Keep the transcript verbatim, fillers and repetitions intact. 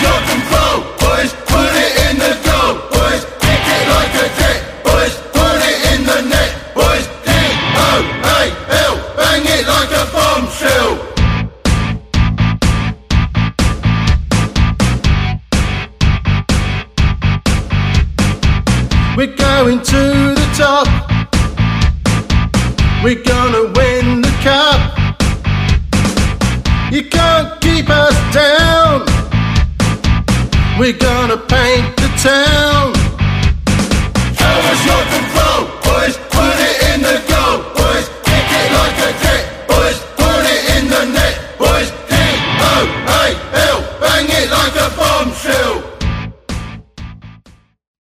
your control, boys. Put it in the goal, boys. Kick it like a jet, boys. Put it in the net, boys. D O A L, bang it like a bombshell. We're going to the top. We're gonna win the cup. You can't keep us down. We're gonna paint the town. Show us your